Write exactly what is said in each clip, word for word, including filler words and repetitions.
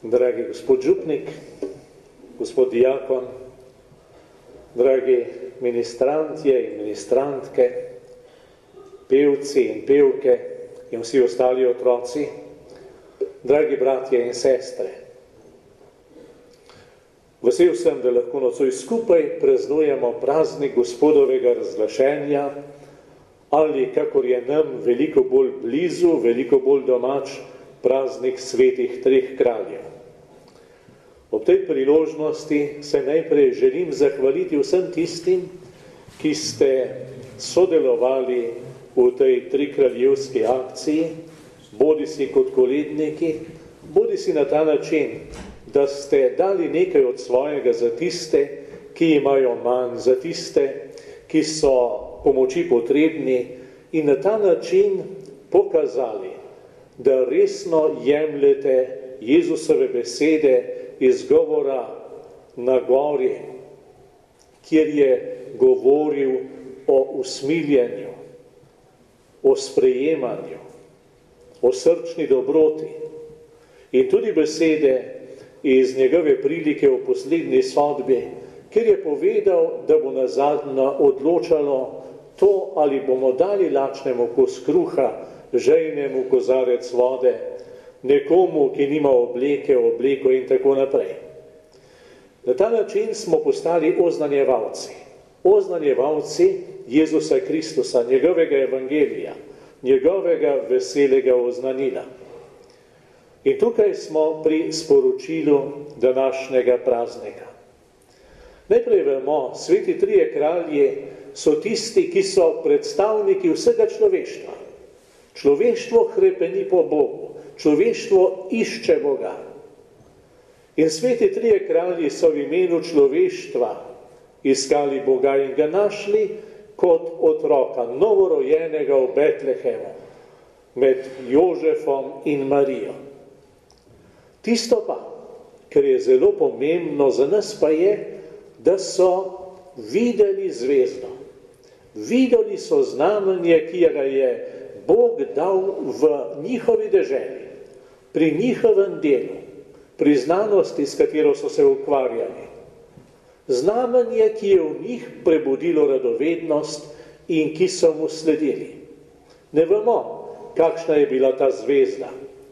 dragi gospod župnik, gospod diakon, dragi ministrantje in ministrantke, pevci in pevke in vsi ostali otroci, dragi bratje in sestre. Vesel sem, da lahko nocoj skupaj praznujemo praznik Gospodovega razglašenja, ali kakor je nam veliko bolj blizu, veliko bolj domač, praznik svetih treh kraljev. Ob tej priložnosti se najprej želim zahvaliti vsem tistim, ki ste sodelovali v tej trikraljevski akciji, bodi si kot koledniki, bodi si na ta način, da ste dali nekaj od svojega za tiste, ki imajo manj, za tiste, ki so pomoči potrebni in na ta način pokazali, da resno jemljete Jezusove besede iz govora na gori, kjer je govoril o usmiljenju, o sprejemanju, o srčni dobroti in tudi besede iz njegove prilike v poslednji sodbi, kjer je povedal, da bo nazadnje odločalo to, ali bomo dali lačnemu kos kruha, žejnemu kozarec vode, nekomu, ki nima obleke, obleko in tako naprej. Na ta način smo postali oznanjevalci. Oznanjevalci Jezusa Kristusa, njegovega evangelija, njegovega veselega oznanila. In tukaj smo pri sporočilu današnjega praznika. Najprej vemo, sveti trije kralji so tisti, ki so predstavniki vsega človeštva. Človeštvo hrepeni po Bogu, človeštvo išče Boga. In sveti trije kralji so v imenu človeštva iskali Boga in ga našli kot otroka, novorojenega v Betlehemu, med Jožefom in Marijo. Tisto pa, kar je zelo pomembno za nas, pa je, da so videli zvezdo. Videli so znamenje, ki ga je Bog dal v njihovi deželi, pri njihovem delu, pri znanosti, s katero so se ukvarjali. Znamenje, ki je v njih prebudilo radovednost in ki so mu sledili. Ne vemo, kakšna je bila ta zvezda.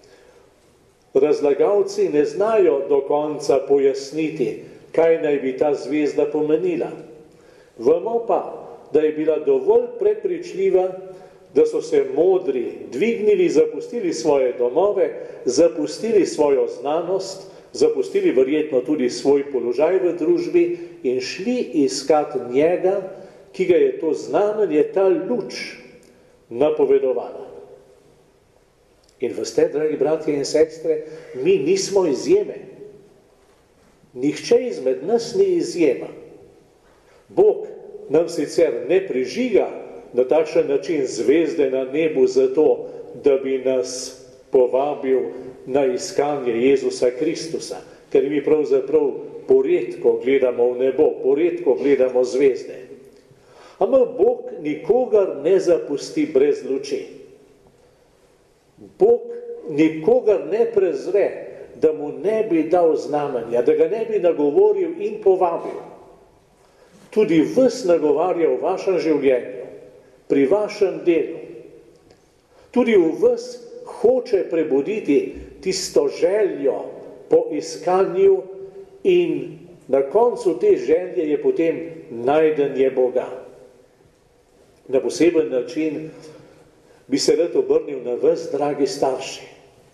Razlagalci ne znajo do konca pojasniti, kaj naj bi ta zvezda pomenila. Vemo pa, da je bila dovolj prepričljiva, da so se modri dvignili, zapustili svoje domove, zapustili svojo znanost, zapustili verjetno tudi svoj položaj v družbi in šli iskati njega, ki ga je to znamenje, ta luč napovedovala. In veste, dragi bratje in sestre, mi nismo izjeme. Nihče izmed nas ni izjema. Bog nam sicer ne prižiga na takšen način zvezde na nebu zato, da bi nas povabil na iskanje Jezusa Kristusa, ker mi pravzaprav poredko gledamo v nebo, poredko gledamo zvezde. Ampak Bog nikogar ne zapusti brez luči. Bog nikogar ne prezre, da mu ne bi dal znamenja, da ga ne bi nagovoril in povabil. Tudi vas nagovarja v vašem življenju, pri vašem delu. Tudi v vas hoče prebuditi tisto željo po iskanju in na koncu te želje je potem najdenje Boga. Na poseben način bi se rad obrnil na vas, dragi starši.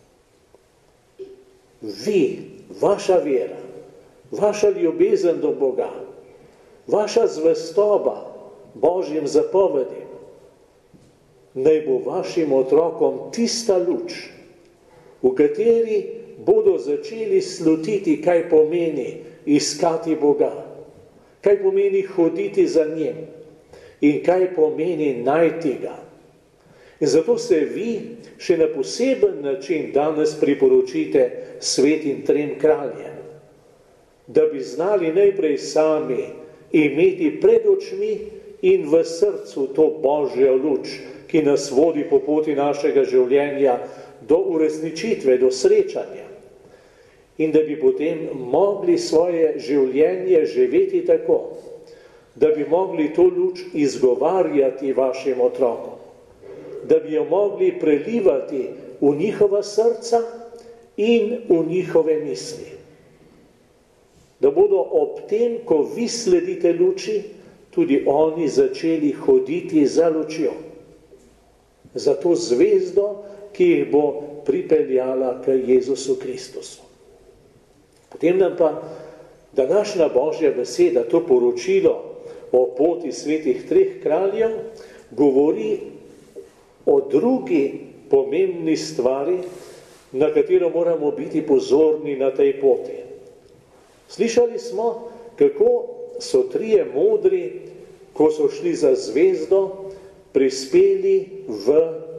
Vi, vaša vera, vaša ljubezen do Boga, vaša zvestoba Božjim zapovedim, naj bo vašim otrokom tista luč, v kateri bodo začeli slutiti, kaj pomeni iskati Boga, kaj pomeni hoditi za njim in kaj pomeni najti ga. In zato se vi še na poseben način danes priporočite svetim trem kraljem, da bi znali najprej sami imeti pred očmi in v srcu to Božjo luč, ki nas vodi po poti našega življenja do uresničitve, do srečanja. in da bi potem mogli svoje življenje živeti tako, da bi mogli to luč izgovarjati vašim otrokom, da bi jo mogli prelivati v njihova srca in v njihove misli. Da bodo ob tem, ko vi sledite luči, tudi oni začeli hoditi za lučjo, za to zvezdo, ki jih bo pripeljala k Jezusu Kristusu. Potem nam pa današnja Božja beseda, to poročilo o poti svetih treh kraljev, govori o drugi pomembni stvari, na katero moramo biti pozorni na tej poti. Slišali smo, kako so trije modri, ko so šli za zvezdo, prispeli v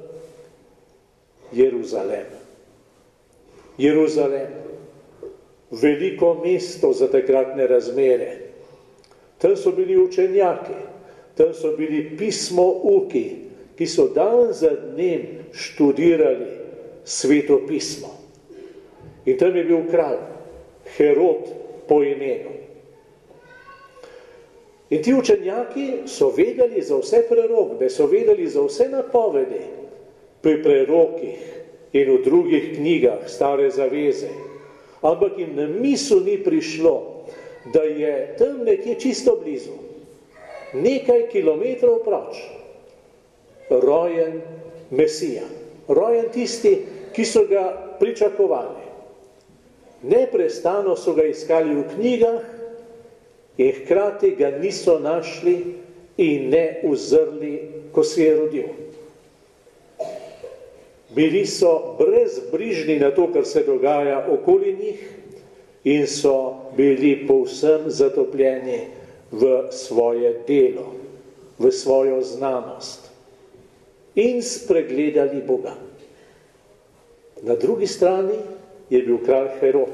Jeruzalem. Jeruzalem, veliko mesto za takratne razmere. Tam so bili učenjaki, tam so bili pismouki, ki so dan za dnem študirali Sveto pismo. In tam je bil kralj, Herod po imenu. In ti učenjaki so vedeli za vse prerokbe, so vedeli za vse napovedi pri prerokih in v drugih knjigah Stare zaveze. Ampak jim na misel ni prišlo, da je tam nekje čisto blizu, nekaj kilometrov proč, rojen Mesija, rojen tisti, ki so ga pričakovali. Neprestano so ga iskali v knjigah in hkrati ga niso našli in ne uzrli, ko se je rodil. Bili so brezbrižni na to, kar se dogaja okoli njih, in so bili povsem zatopljeni v svoje delo, v svojo znanost in spregledali Boga. Na drugi strani je bil kralj Herod.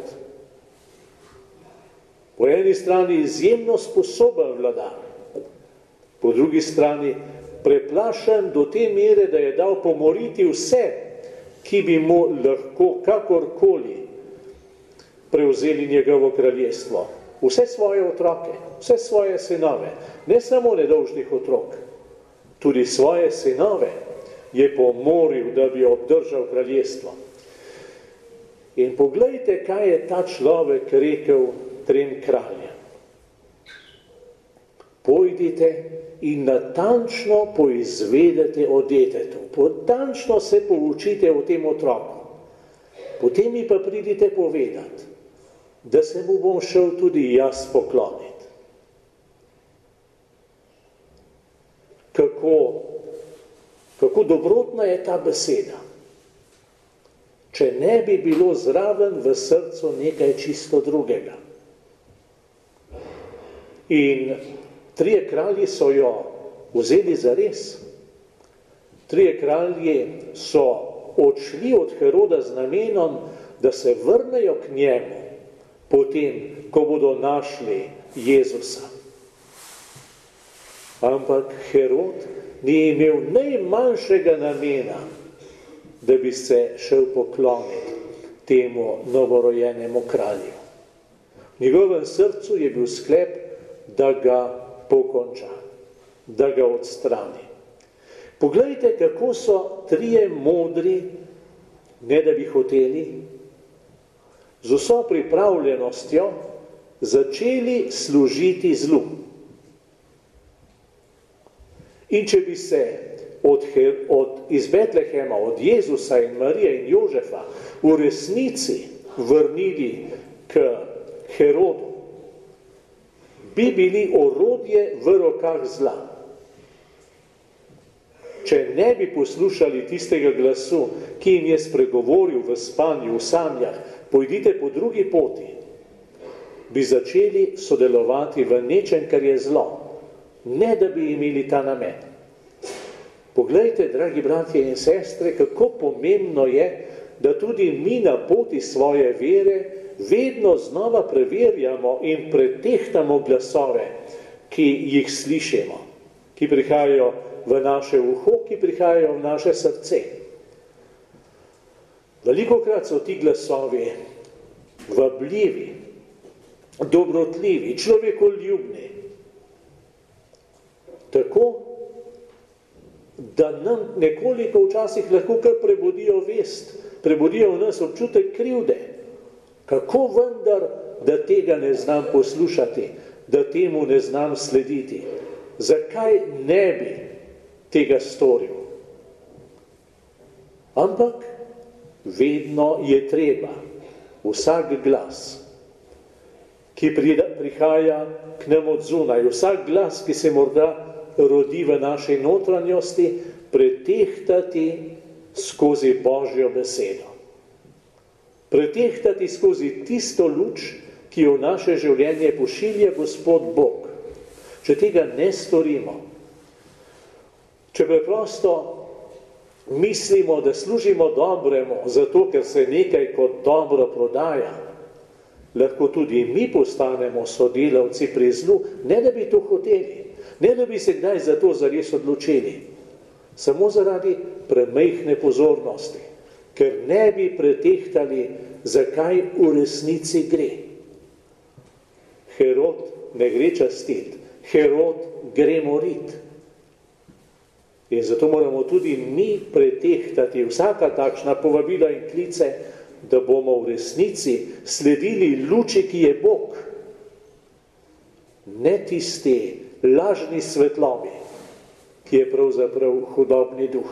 Po eni strani izjemno sposoben vladar, po drugi strani preplašen do te mere, da je dal pomoriti vse, ki bi mu lahko kakorkoli prevzeli njegovo kraljestvo. Vse svoje otroke, vse svoje sinove, ne samo nedolžnih otrok, tudi svoje sinove je pomoril, da bi obdržal kraljestvo. In poglejte, kaj je ta človek rekel trem kraljem. Pojdite in natančno poizvedete o detetu, natančno se poučite o tem otroku. Potem mi pa pridite povedati, da se mu bom šel tudi jaz pokloniti. Kako, kako dobrotna je ta beseda, če ne bi bilo zraven v srcu nekaj čisto drugega. In trije kralji so jo vzeli za res. Trije kralji so odšli od Heroda z namenom, da se vrnejo k njemu, potem, ko bodo našli Jezusa. Ampak Herod ni imel najmanjšega namena, da bi se šel pokloniti temu novorojenemu kralju. V njegovem srcu je bil sklep, da ga pokonča, da ga odstrani. Poglejte, kako so trije modri, ne da bi hoteli, z vso pripravljenostjo začeli služiti zlu. In če bi se od, od, iz Betlehema, od Jezusa in Marije in Jožefa v resnici vrnili k Herodu, bi bili orodje v rokah zla. Če ne bi poslušali tistega glasu, ki jim je spregovoril v spanju, v sanjah, pojdite po drugi poti, bi začeli sodelovati v nečem, kar je zlo, ne da bi imeli ta namen. Poglejte, dragi bratje in sestre, kako pomembno je, da tudi mi na poti svoje vere vedno znova preverjamo in pretehtamo glasove, ki jih slišimo, ki prihajajo v naše uho, ki prihajajo v naše srce. Velikokrat so ti glasovi vabljivi, dobrotljivi, človekoljubni. Tako, da nam nekoliko včasih lahko kar prebudijo vest, prebudijo v nas občutek krivde. Kako vendar, da tega ne znam poslušati, da temu ne znam slediti? Zakaj ne bi tega storil? Ampak vedno je treba vsak glas, ki prihaja k nam od zunaj, vsak glas, ki se morda rodi v naši notranjosti, pretehtati skozi Božjo besedo. Pretehtati skozi tisto luč, ki jo v naše življenje pošilja Gospod Bog. Če tega ne storimo, če preprosto mislimo, da služimo dobremu, zato ker se nekaj kot dobro prodaja, lahko tudi mi postanemo sodelavci pri zlu, ne da bi to hoteli, ne da bi se kdaj za to zares odločili, samo zaradi premajhne pozornosti, ker ne bi pretehtali, zakaj v resnici gre. Herod ne gre častit, Herod gre morit. In zato moramo tudi mi pretehtati vsaka takšna povabila in klice, da bomo v resnici sledili luči, ki je Bog, ne tisti lažni svetlobi, ki je pravzaprav hudobni duh.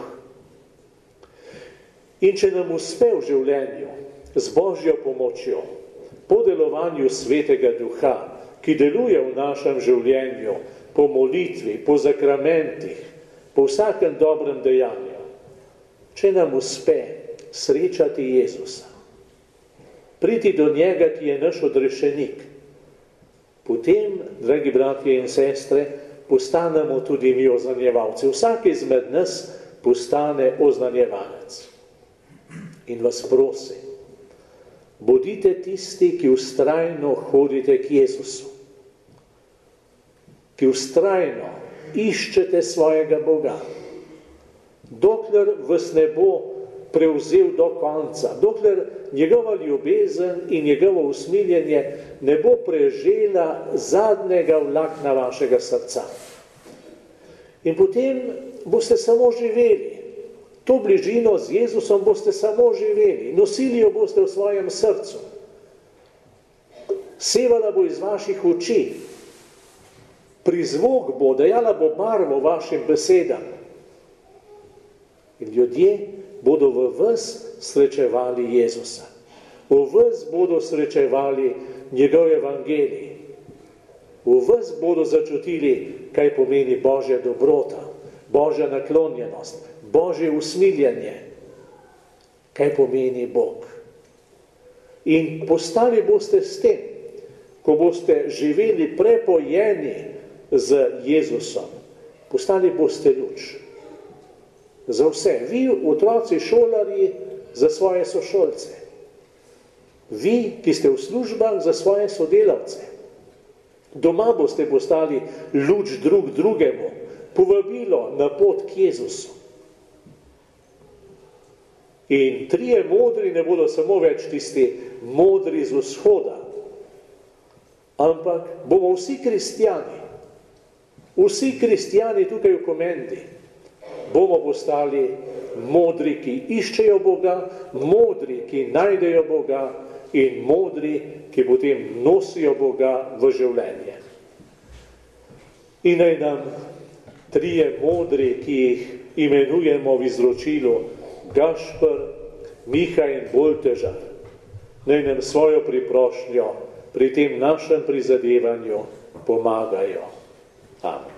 In če nam uspe v življenju z Božjo pomočjo, po delovanju Svetega Duha, ki deluje v našem življenju, po molitvi, po zakramentih, po vsakem dobrem dejanju, če nam uspe srečati Jezusa, priti do njega, ki je naš odrešenik, potem, dragi bratje in sestre, postanemo tudi mi oznanjevalci. Vsak izmed nas postane oznanjevalec. In vas prosim, bodite tisti, ki vztrajno hodite k Jezusu, ki vztrajno iščete svojega Boga, dokler vas ne bo prevzel do konca, dokler njegova ljubezen in njegovo usmiljenje ne bo prežela zadnjega vlakna vašega srca. In potem boste samo živeli. To bližino z Jezusom boste samo živeli. Nosili jo boste v svojem srcu. Sevala bo iz vaših oči. Prizvok bo, dajala bo barvo vašim besedam. In ljudje bodo v vas srečevali Jezusa. V vas bodo srečevali njegov evangelij. V vas bodo začutili, kaj pomeni Božja dobrota, Božja naklonjenost, Božje usmiljenje, kaj pomeni Bog. In postali boste s tem, ko boste živeli prepojeni z Jezusom, postali boste luč. Za vse. Vi, otroci, šolarji, za svoje sošolce. Vi, ki ste v službah, za svoje sodelavce. Doma boste postali luč drug drugemu, povabilo na pot k Jezusu. In trije modri ne bodo samo več tisti modri z vzhoda, ampak bomo vsi kristjani, vsi kristjani tukaj v Komendi, bomo postali modri, ki iščejo Boga, modri, ki najdejo Boga in modri, ki potem nosijo Boga v življenje. In naj nam trije modri, ki jih imenujemo v izročilu Gašper, Miha in Boltežar, naj nam svojo priprošnjo pri tem našem prizadevanju pomagajo. Amen.